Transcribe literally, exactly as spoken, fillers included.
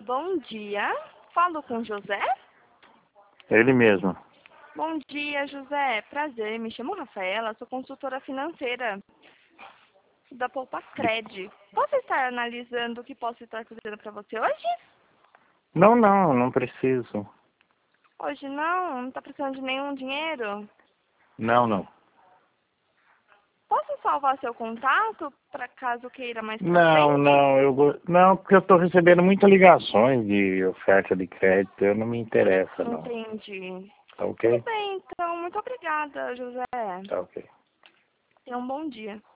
Bom dia. Falo com José? Ele mesmo. Bom dia, José. Prazer. Me chamo Rafaela, sou consultora financeira da Poupa Cred. Posso estar analisando o que posso estar fazendo para você hoje? Não, não, não preciso. Hoje não? Não está precisando de nenhum dinheiro? Não, não. Posso salvar seu contato para caso queira mais pra Não, frente? não, eu go- não, porque eu estou recebendo muitas ligações de oferta de crédito, eu não me interessa, não. Entendi. Tá Tudo ok? bem, então. Muito obrigada, José. Tá ok. Tenha um bom dia.